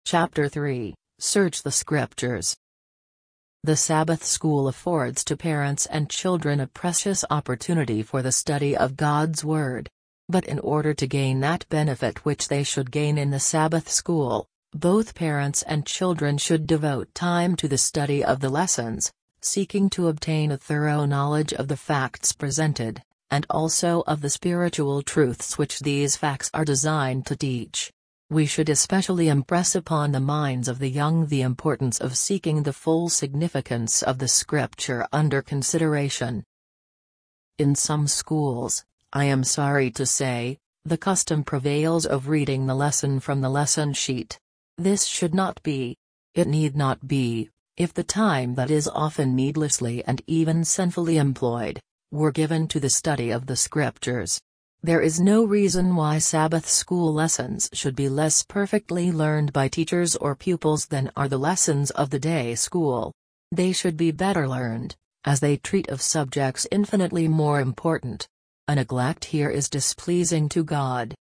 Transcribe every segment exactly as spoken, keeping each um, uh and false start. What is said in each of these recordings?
Chapter three, Search the Scriptures. The Sabbath School affords to parents and children a precious opportunity for the study of God's Word. But in order to gain that benefit which they should gain in the Sabbath School, both parents and children should devote time to the study of the lessons, seeking to obtain a thorough knowledge of the facts presented, and also of the spiritual truths which these facts are designed to teach. We should especially impress upon the minds of the young the importance of seeking the full significance of the scripture under consideration. In some schools, I am sorry to say, the custom prevails of reading the lesson from the lesson sheet. This should not be. It need not be, if the time that is often needlessly and even sinfully employed, were given to the study of the scriptures. There is no reason why Sabbath school lessons should be less perfectly learned by teachers or pupils than are the lessons of the day school. They should be better learned, as they treat of subjects infinitely more important. A neglect here is displeasing to God.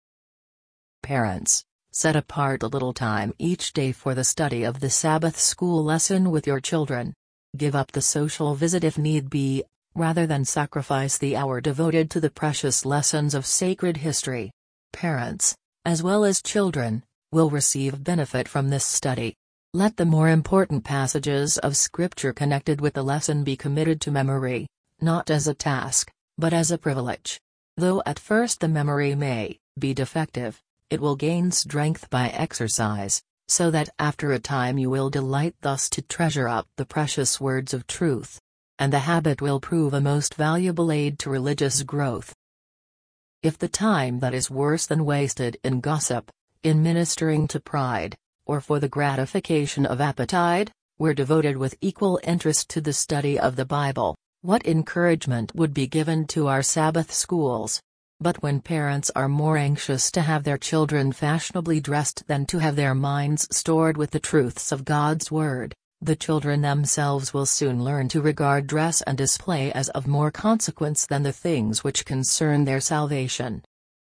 Parents, set apart a little time each day for the study of the Sabbath school lesson with your children. Give up the social visit if need be, rather than sacrifice the hour devoted to the precious lessons of sacred history. Parents, as well as children, will receive benefit from this study. Let the more important passages of Scripture connected with the lesson be committed to memory, not as a task, but as a privilege. Though at first the memory may be defective, it will gain strength by exercise, so that after a time you will delight thus to treasure up the precious words of truth. And the habit will prove a most valuable aid to religious growth. If the time that is worse than wasted in gossip, in ministering to pride, or for the gratification of appetite, were devoted with equal interest to the study of the Bible, what encouragement would be given to our Sabbath schools? But when parents are more anxious to have their children fashionably dressed than to have their minds stored with the truths of God's Word, the children themselves will soon learn to regard dress and display as of more consequence than the things which concern their salvation.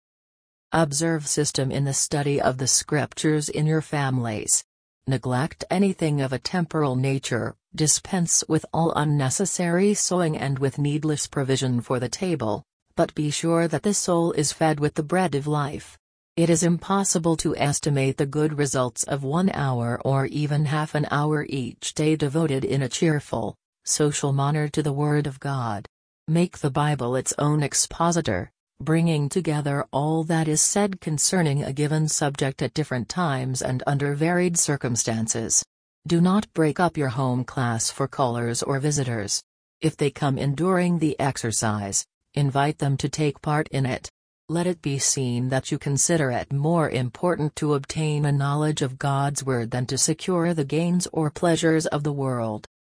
Observe system in the study of the Scriptures in your families. Neglect anything of a temporal nature, dispense with all unnecessary sewing and with needless provision for the table, but be sure that the soul is fed with the bread of life. It is impossible to estimate the good results of one hour or even half an hour each day devoted in a cheerful, social manner to the Word of God. Make the Bible its own expositor, bringing together all that is said concerning a given subject at different times and under varied circumstances. Do not break up your home class for callers or visitors. If they come in during the exercise, invite them to take part in it. Let it be seen that you consider it more important to obtain a knowledge of God's Word than to secure the gains or pleasures of the world.